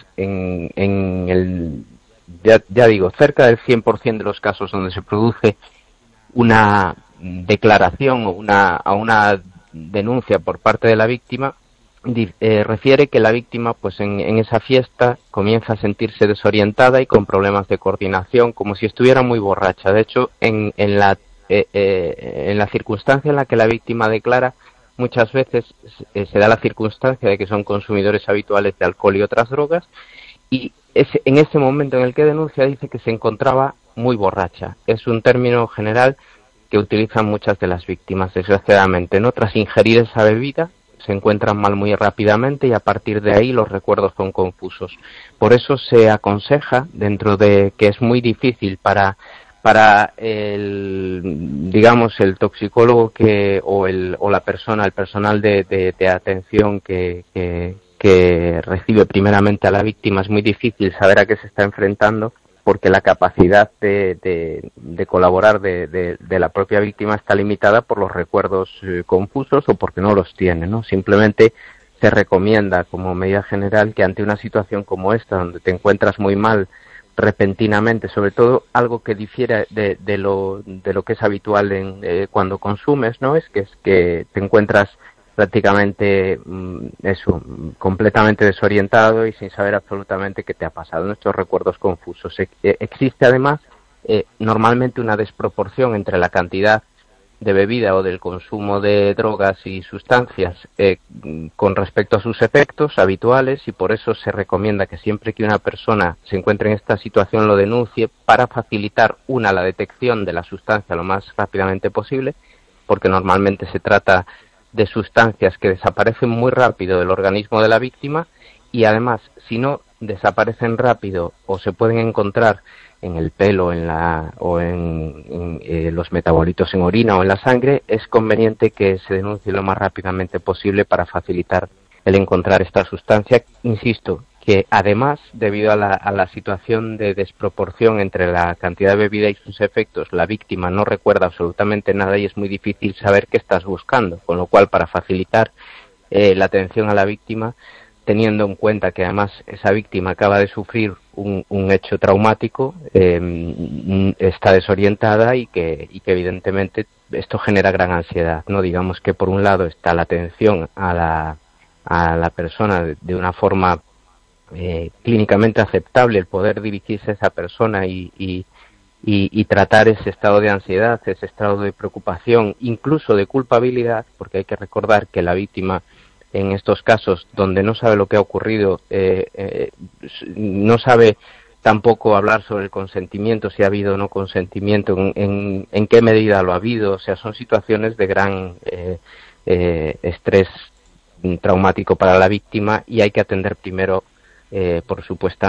ya digo, cerca del 100% de los casos donde se produce una declaración o una denuncia por parte de la víctima, refiere que la víctima pues en esa fiesta comienza a sentirse desorientada y con problemas de coordinación, como si estuviera muy borracha. De hecho, en la circunstancia en la que la víctima declara, muchas veces se da la circunstancia de que son consumidores habituales de alcohol y otras drogas, y en ese momento en el que denuncia dice que se encontraba muy borracha. Es un término general que utilizan muchas de las víctimas, desgraciadamente, ¿no? Tras ingerir esa bebida se encuentran mal muy rápidamente y a partir de ahí los recuerdos son confusos. Por eso se aconseja, dentro de que es muy difícil para el toxicólogo o la persona, el personal de atención que recibe primeramente a la víctima, es muy difícil saber a qué se está enfrentando, porque la capacidad de colaborar de la propia víctima está limitada por los recuerdos confusos o porque no los tiene, ¿no? Simplemente se recomienda como medida general que ante una situación como esta, donde te encuentras muy mal repentinamente, sobre todo algo que difiere de lo que es habitual cuando consumes, ¿no? Es que te encuentras prácticamente completamente desorientado y sin saber absolutamente qué te ha pasado, nuestros recuerdos confusos. Existe además normalmente una desproporción entre la cantidad de bebida o del consumo de drogas y sustancias con respecto a sus efectos habituales, y por eso se recomienda que siempre que una persona se encuentre en esta situación lo denuncie, para facilitar la detección de la sustancia lo más rápidamente posible, porque normalmente se trata de sustancias que desaparecen muy rápido del organismo de la víctima, y además, si no desaparecen rápido o se pueden encontrar en el pelo o en los metabolitos en orina o en la sangre, es conveniente que se denuncie lo más rápidamente posible para facilitar el encontrar esta sustancia. Insisto, que además, debido a la situación de desproporción entre la cantidad de bebida y sus efectos, la víctima no recuerda absolutamente nada y es muy difícil saber qué estás buscando, con lo cual, para facilitar la atención a la víctima, teniendo en cuenta que además esa víctima acaba de sufrir un hecho traumático, está desorientada y que evidentemente esto genera gran ansiedad, ¿no? Digamos que por un lado está la atención a la persona de una forma clínicamente aceptable, el poder dirigirse a esa persona y tratar ese estado de ansiedad, ese estado de preocupación, incluso de culpabilidad, porque hay que recordar que la víctima en estos casos, donde no sabe lo que ha ocurrido, no sabe tampoco hablar sobre el consentimiento, si ha habido o no consentimiento, en qué medida lo ha habido. O sea, son situaciones de gran estrés traumático para la víctima, y hay que atender primero por supuesto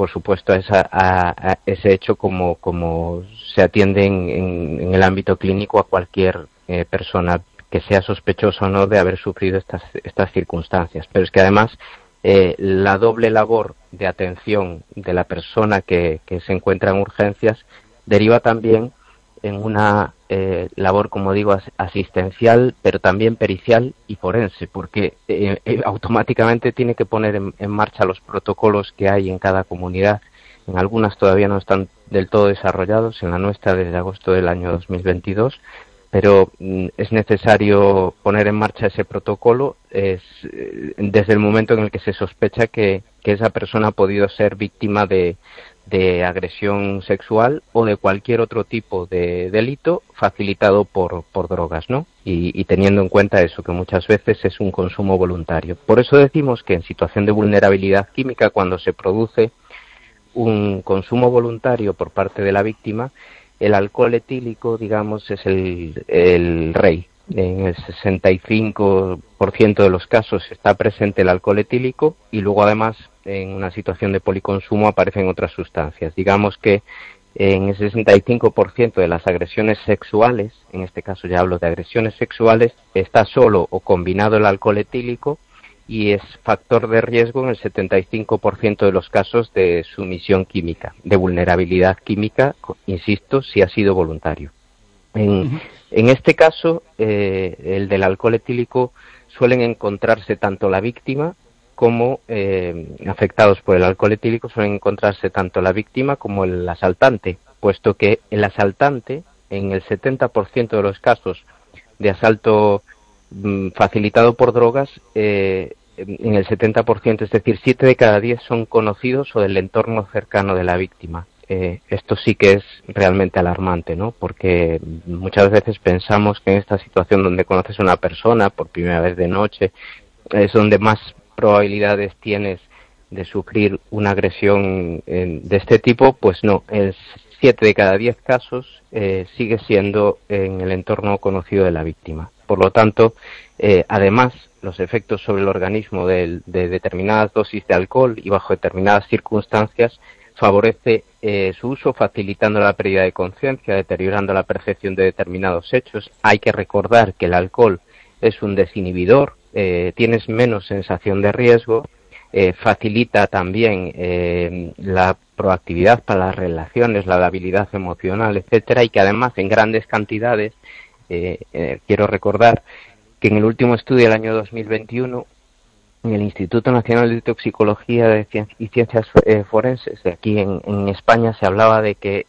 a ese hecho como se atiende en el ámbito clínico a cualquier persona que sea sospechosa o no de haber sufrido estas circunstancias. Pero es que además la doble labor de atención de la persona que se encuentra en urgencias deriva también en una labor, como digo, asistencial, pero también pericial y forense, porque automáticamente tiene que poner en marcha los protocolos que hay en cada comunidad. En algunas todavía no están del todo desarrollados, en la nuestra desde agosto del año 2022, pero es necesario poner en marcha ese protocolo desde el momento en el que se sospecha que esa persona ha podido ser víctima de agresión sexual o de cualquier otro tipo de delito facilitado por drogas, ¿no? Y teniendo en cuenta eso, que muchas veces es un consumo voluntario. Por eso decimos que en situación de vulnerabilidad química, cuando se produce un consumo voluntario por parte de la víctima, el alcohol etílico, digamos, es el rey. En el 65% de los casos está presente el alcohol etílico, y luego además en una situación de policonsumo aparecen otras sustancias. Digamos que en el 65% de las agresiones sexuales, en este caso ya hablo de agresiones sexuales, está solo o combinado el alcohol etílico, y es factor de riesgo en el 75% de los casos de sumisión química, de vulnerabilidad química, insisto, si ha sido voluntario. En este caso, el del alcohol etílico, suelen encontrarse tanto la víctima como afectados por el alcohol etílico, suelen encontrarse tanto la víctima como el asaltante, puesto que el asaltante, en el 70% de los casos de asalto facilitado por drogas, en el 70%, es decir, 7 de cada 10 son conocidos o del entorno cercano de la víctima. Esto sí que es realmente alarmante, ¿no? Porque muchas veces pensamos que en esta situación donde conoces a una persona por primera vez de noche es donde más probabilidades tienes de sufrir una agresión de este tipo. Pues no, en 7 de cada 10 casos sigue siendo en el entorno conocido de la víctima. Por lo tanto, además, los efectos sobre el organismo de determinadas dosis de alcohol y bajo determinadas circunstancias favorece su uso, facilitando la pérdida de conciencia, deteriorando la percepción de determinados hechos. Hay que recordar que el alcohol es un desinhibidor, tienes menos sensación de riesgo, facilita también la proactividad para las relaciones, la habilidad emocional, etcétera, y que además en grandes cantidades, quiero recordar que en el último estudio del año 2021, en el Instituto Nacional de Toxicología y Ciencias Forenses de aquí en España, se hablaba de que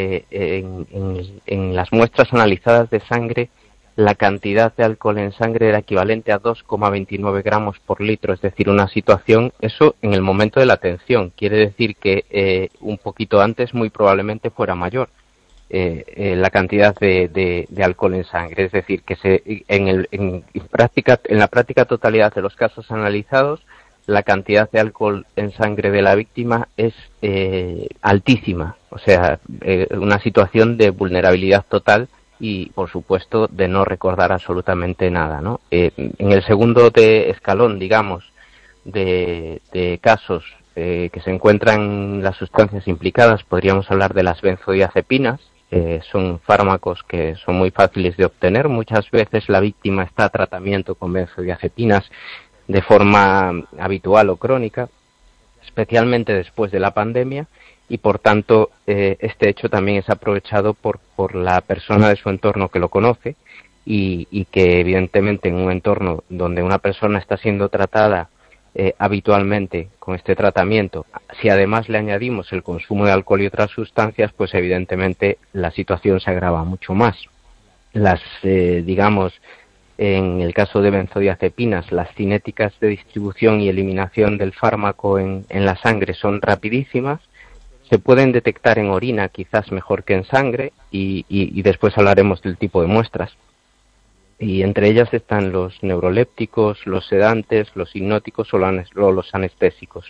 en las muestras analizadas de sangre, la cantidad de alcohol en sangre era equivalente a 2,29 gramos por litro, es decir, una situación, eso en el momento de la atención, quiere decir que un poquito antes muy probablemente fuera mayor la cantidad de alcohol en sangre, es decir, que en la práctica totalidad de los casos analizados, la cantidad de alcohol en sangre de la víctima es altísima, o sea, una situación de vulnerabilidad total y, por supuesto, de no recordar absolutamente nada, ¿no? En el segundo escalón, digamos, de casos que se encuentran las sustancias implicadas, podríamos hablar de las benzodiazepinas. Son fármacos que son muy fáciles de obtener. Muchas veces la víctima está a tratamiento con benzodiazepinas de forma habitual o crónica, especialmente después de la pandemia, y por tanto este hecho también es aprovechado por la persona de su entorno que lo conoce y que evidentemente en un entorno donde una persona está siendo tratada habitualmente con este tratamiento, si además le añadimos el consumo de alcohol y otras sustancias, pues evidentemente la situación se agrava mucho más. Digamos, en el caso de benzodiazepinas, las cinéticas de distribución y eliminación del fármaco en la sangre son rapidísimas, se pueden detectar en orina quizás mejor que en sangre y después hablaremos del tipo de muestras. Y entre ellas están los neurolépticos, los sedantes, los hipnóticos o los anestésicos.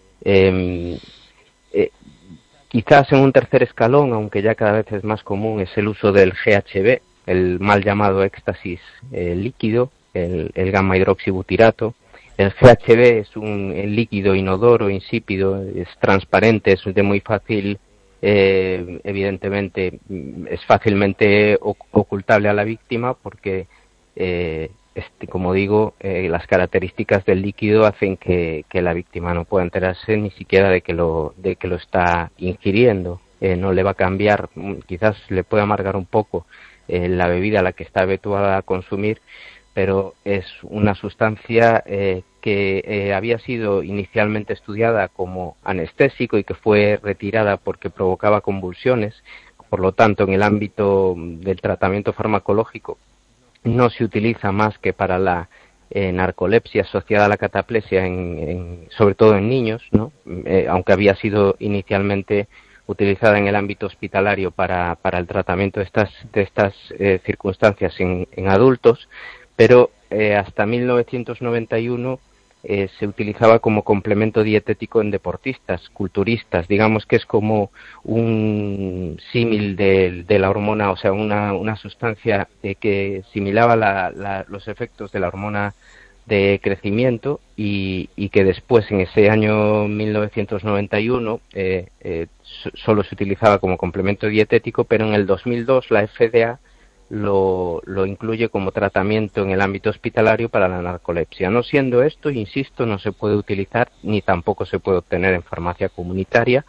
Quizás en un tercer escalón, aunque ya cada vez es más común, es el uso del GHB, el mal llamado éxtasis líquido, el gamma hidroxibutirato. El GHB es un líquido inodoro, insípido, es transparente, es de muy fácil, evidentemente, es fácilmente ocultable a la víctima porque, como digo, las características del líquido hacen que la víctima no pueda enterarse ni siquiera de que lo está ingiriendo. No le va a cambiar, quizás le puede amargar un poco la bebida a la que está habituada a consumir, pero es una sustancia que había sido inicialmente estudiada como anestésico y que fue retirada porque provocaba convulsiones. Por lo tanto, en el ámbito del tratamiento farmacológico no se utiliza más que para la narcolepsia asociada a la cataplesia, sobre todo en niños, ¿no? Aunque había sido inicialmente utilizada en el ámbito hospitalario para el tratamiento de estas circunstancias en adultos, pero hasta 1991 se utilizaba como complemento dietético en deportistas, culturistas, digamos que es como un símil de la hormona, o sea, una sustancia que similaba los efectos de la hormona de crecimiento y que después, en ese año 1991, solo se utilizaba como complemento dietético, pero en el 2002 la FDA lo incluye como tratamiento en el ámbito hospitalario para la narcolepsia. No siendo esto, insisto, no se puede utilizar ni tampoco se puede obtener en farmacia comunitaria.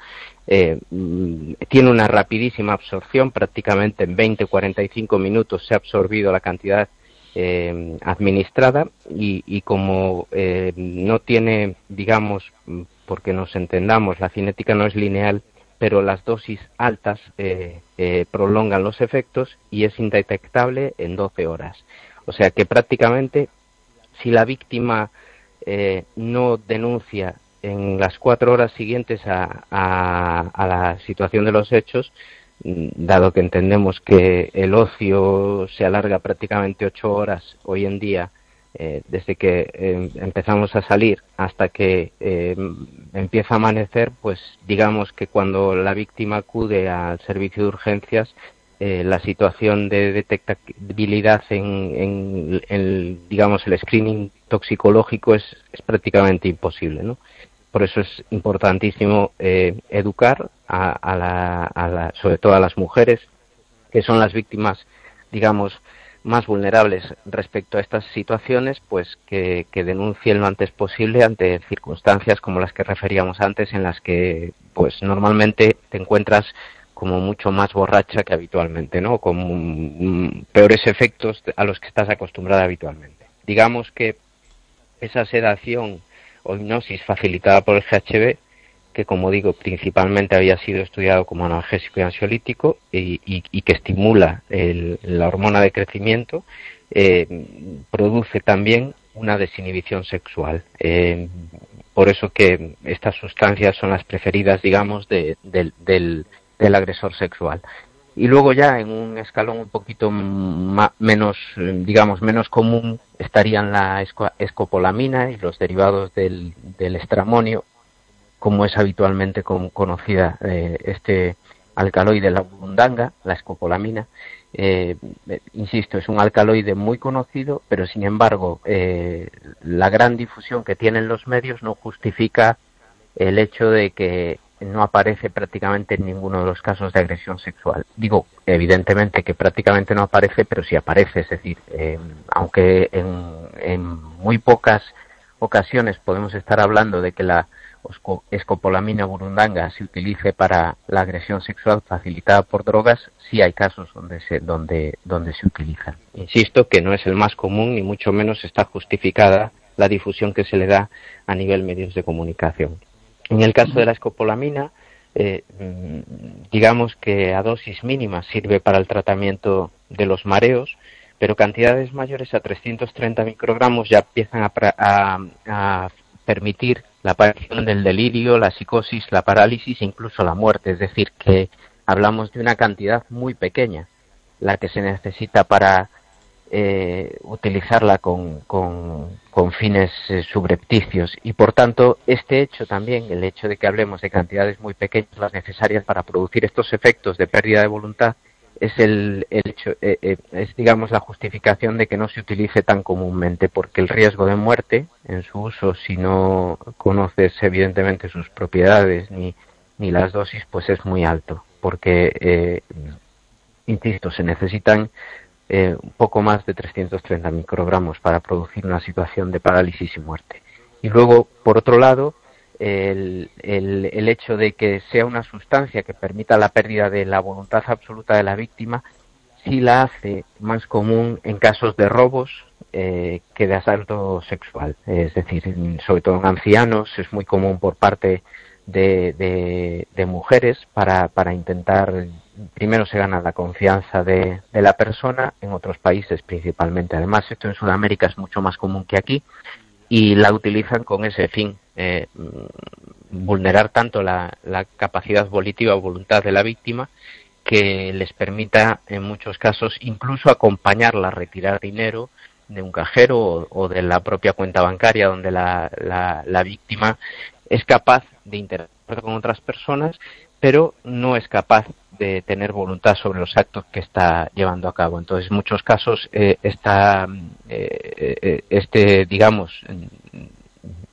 Tiene una rapidísima absorción, prácticamente en 20-45 minutos se ha absorbido la cantidad administrada y como no tiene, digamos, porque nos entendamos, la cinética no es lineal, pero las dosis altas prolongan los efectos y es indetectable en 12 horas. O sea que prácticamente si la víctima no denuncia en las 4 horas siguientes a la situación de los hechos, dado que entendemos que el ocio se alarga prácticamente 8 horas hoy en día, desde que empezamos a salir hasta que empieza a amanecer, pues digamos que cuando la víctima acude al servicio de urgencias, la situación de detectabilidad en digamos, el screening toxicológico es prácticamente imposible, ¿no? Por eso es importantísimo educar sobre todo a las mujeres, que son las víctimas, digamos, más vulnerables respecto a estas situaciones, pues que denuncien lo antes posible ante circunstancias como las que referíamos antes, en las que pues normalmente te encuentras como mucho más borracha que habitualmente, ¿no? Con peores efectos a los que estás acostumbrada habitualmente. Digamos que esa sedación o hipnosis facilitada por el GHB, que como digo principalmente había sido estudiado como analgésico y ansiolítico y que estimula la hormona de crecimiento, produce también una desinhibición sexual. Por eso que estas sustancias son las preferidas, digamos, del agresor sexual. Y luego ya en un escalón un poquito menos, digamos, menos común estarían la escopolamina y los derivados del estramonio, como es habitualmente conocida este alcaloide, la burundanga, la escopolamina. Insisto, es un alcaloide muy conocido, pero sin embargo la gran difusión que tienen los medios no justifica el hecho de que no aparece prácticamente en ninguno de los casos de agresión sexual. Digo, evidentemente que prácticamente no aparece, pero sí aparece, es decir, aunque en muy pocas ocasiones podemos estar hablando de que la escopolamina burundanga se utilice para la agresión sexual facilitada por drogas, sí hay casos donde se utiliza. Insisto que no es el más común, ni mucho menos está justificada la difusión que se le da a nivel medios de comunicación. En el caso de la escopolamina, digamos que a dosis mínimas sirve para el tratamiento de los mareos, pero cantidades mayores a 330 microgramos ya empiezan a permitir la aparición del delirio, la psicosis, la parálisis e incluso la muerte. Es decir, que hablamos de una cantidad muy pequeña, la que se necesita para utilizarla con fines subrepticios. Y por tanto, este hecho también, el hecho de que hablemos de cantidades muy pequeñas, las necesarias para producir estos efectos de pérdida de voluntad, es es digamos la justificación de que no se utilice tan comúnmente, porque el riesgo de muerte en su uso, si no conoces evidentemente sus propiedades ni las dosis, pues es muy alto, porque insisto, se necesitan un poco más de 330 microgramos para producir una situación de parálisis y muerte. Y luego, por otro lado, el hecho de que sea una sustancia que permita la pérdida de la voluntad absoluta de la víctima sí la hace más común en casos de robos que de asalto sexual. Es decir, sobre todo en ancianos es muy común por parte de mujeres para intentar, primero se gana la confianza de la persona, en otros países principalmente. Además, esto en Sudamérica es mucho más común que aquí, y la utilizan con ese fin, vulnerar tanto la capacidad volitiva o voluntad de la víctima, que les permita en muchos casos incluso acompañarla a retirar dinero de un cajero o de la propia cuenta bancaria, donde la víctima es capaz de interactuar con otras personas, pero no es capaz de tener voluntad sobre los actos que está llevando a cabo. Entonces, en muchos casos, digamos,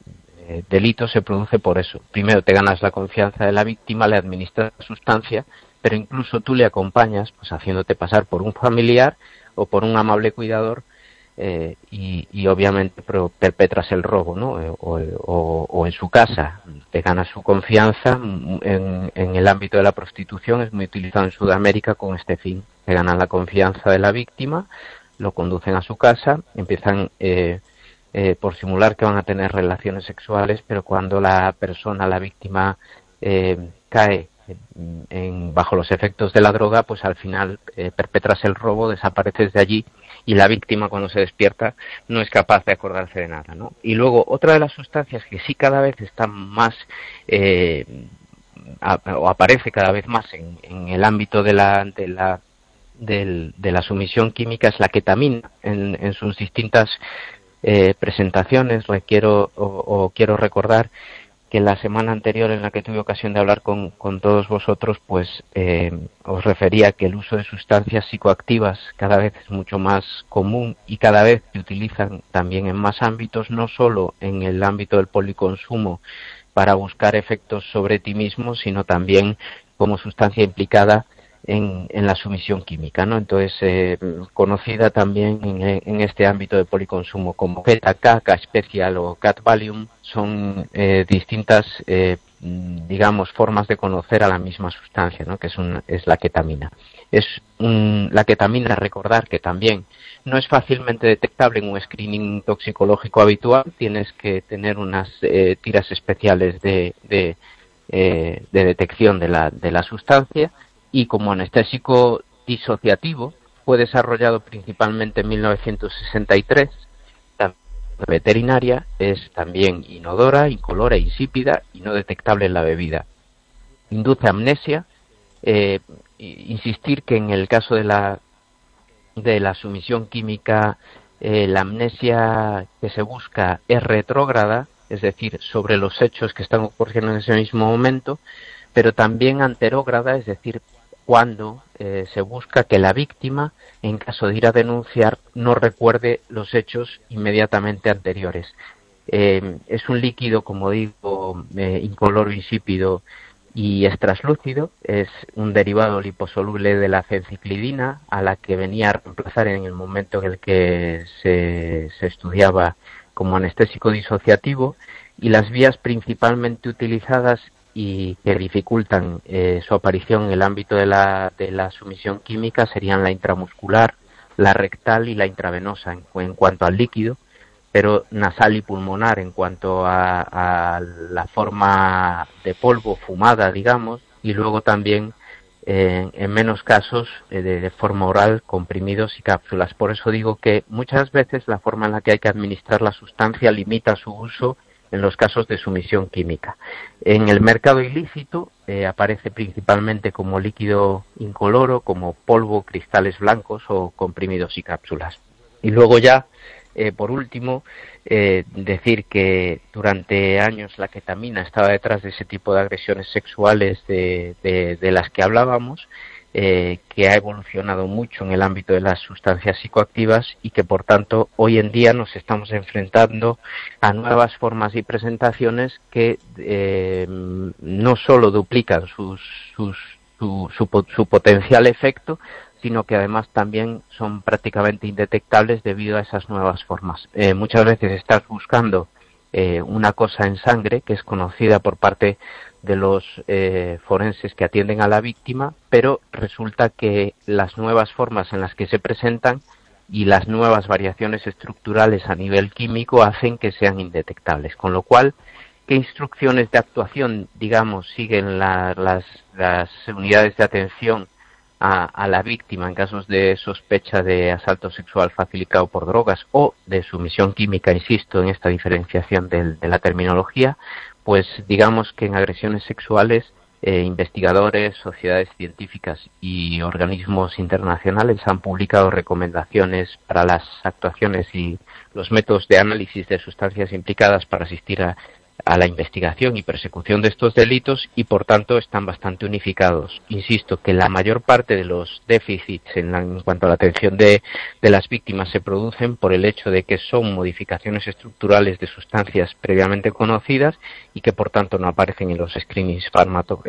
delito se produce por eso. Primero te ganas la confianza de la víctima, le administras la sustancia, pero incluso tú le acompañas, pues haciéndote pasar por un familiar o por un amable cuidador, y obviamente perpetras el robo, ¿no? O en su casa te ganas su confianza. En el ámbito de la prostitución es muy utilizado en Sudamérica con este fin. Te ganan la confianza de la víctima, lo conducen a su casa, empiezan por simular que van a tener relaciones sexuales, pero cuando la víctima cae bajo los efectos de la droga, pues al final perpetras el robo, desapareces de allí, y la víctima, cuando se despierta, no es capaz de acordarse de nada, ¿no? Y luego, otra de las sustancias que sí cada vez está más, o aparece cada vez más en el ámbito de la sumisión química, es la ketamina, en sus distintas presentaciones. Quiero recordar que la semana anterior, en la que tuve ocasión de hablar con todos vosotros, pues os refería que el uso de sustancias psicoactivas cada vez es mucho más común y cada vez se utilizan también en más ámbitos, no solo en el ámbito del policonsumo para buscar efectos sobre ti mismo, sino también como sustancia implicada en la sumisión química, ¿no? Entonces, conocida también en este ámbito de policonsumo como K, K-Special o Cat Valium, son distintas, digamos, formas de conocer a la misma sustancia, ¿no? Que es la ketamina. La ketamina, recordar que también no es fácilmente detectable en un screening toxicológico habitual. Tienes que tener unas tiras especiales de detección de la sustancia. Y como anestésico disociativo fue desarrollado principalmente en 1963, la veterinaria, es también inodora, incolora, insípida y no detectable en la bebida. Induce amnesia. Insistir que en el caso de la sumisión química, la amnesia que se busca es retrógrada, es decir, sobre los hechos que están ocurriendo en ese mismo momento, pero también anterógrada, es decir, cuando se busca que la víctima, en caso de ir a denunciar, no recuerde los hechos inmediatamente anteriores. Es un líquido, como digo, incoloro, insípido y es traslúcido. Es un derivado liposoluble de la fenciclidina, a la que venía a reemplazar en el momento en el que se estudiaba como anestésico disociativo, y las vías principalmente utilizadas y que dificultan su aparición en el ámbito de la sumisión química serían la intramuscular, la rectal y la intravenosa en cuanto al líquido, pero nasal y pulmonar en cuanto a la forma de polvo, fumada, digamos, y luego también en menos casos de forma oral, comprimidos y cápsulas. Por eso digo que muchas veces la forma en la que hay que administrar la sustancia limita su uso en los casos de sumisión química. En el mercado ilícito aparece principalmente como líquido incoloro, como polvo, cristales blancos o comprimidos y cápsulas. Y luego ya, por último, decir que durante años la ketamina estaba detrás de ese tipo de agresiones sexuales de las que hablábamos, que ha evolucionado mucho en el ámbito de las sustancias psicoactivas y que, por tanto, hoy en día nos estamos enfrentando a nuevas formas y presentaciones que no solo duplican su potencial efecto, sino que además también son prácticamente indetectables debido a esas nuevas formas. Muchas veces estás buscando una cosa en sangre que es conocida por parte de los forenses que atienden a la víctima, pero resulta que las nuevas formas en las que se presentan y las nuevas variaciones estructurales a nivel químico hacen que sean indetectables, con lo cual, ¿qué instrucciones de actuación, digamos, siguen las unidades de atención a la víctima en casos de sospecha de asalto sexual facilitado por drogas o de sumisión química? Insisto en esta diferenciación de la terminología. Pues digamos que en agresiones sexuales, investigadores, sociedades científicas y organismos internacionales han publicado recomendaciones para las actuaciones y los métodos de análisis de sustancias implicadas para asistir a la investigación y persecución de estos delitos, y por tanto están bastante unificados. Insisto que la mayor parte de los déficits en cuanto a la atención de las víctimas se producen por el hecho de que son modificaciones estructurales de sustancias previamente conocidas y que por tanto no aparecen en los screenings